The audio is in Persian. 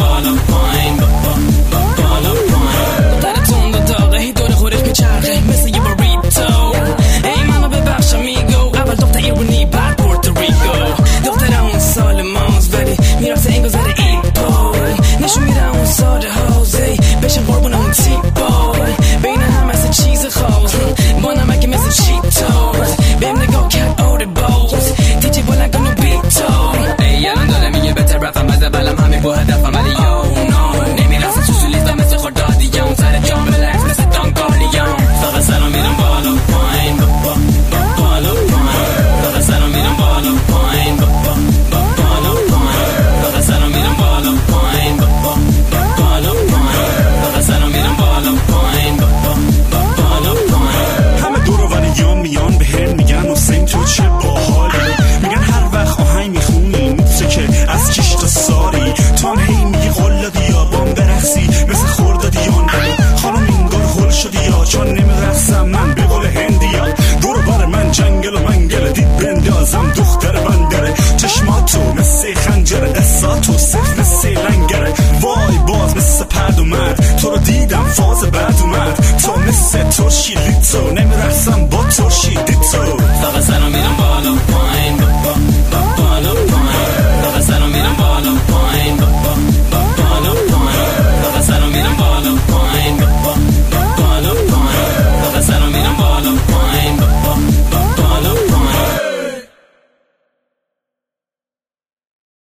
بالا پایین بالا پایین در تون و داغه دور خورش میچرخه مثل یه باریتو ای منو ببخش امیگو اول دختر ایرونی بعد پورتوریکو دختر اون سال ماز ولی میرفته این گذر ایپای نشون میره اون سال حوزه بشن قربون اون تیپای بین هم مثل چیز خاص با نمک مثل چیتاز بهم نگاه کرد آره باز دیجی بلند کن و بیتو ای الان داره میگه بهتر رفتم از اولم همه با هدفم ولی یو نو نمیرسه تو سولیستم مثل خوردادیان سر جام بلکس مثل دانکالیان فقط سرم میرم بالا پایین بالا پایین فقط سرم میرم بالا پایین بالا پایین فقط سرم میرم بالا پایین بالا پایین فقط سرم میرم بالا پایین بالا پایین همه دور و وریان میان به هر میگن حسین تو چه باحالی میگن هر وقت آهنگ میخونی میتسه که از کیش تا ساری تو هی میگی قلا دیابان برقصی مثل خوردادیان خانم اینگار هل شدی یا چون نمیرقصم من به قول هندیا دور بر من جنگل و منگل دید بندازم دختر بندره چشماتو مثل خنجره قصاتو صرف مثل لنگره وای باز مثل پرد اومد تو رو دیدم فاز بعد اومد تو مثل ترشی لیتو نمیرقصم با ترشی دیتو فقط سرم میرم بالا پایین بالا پایین فقط سرم میرم بالا پایین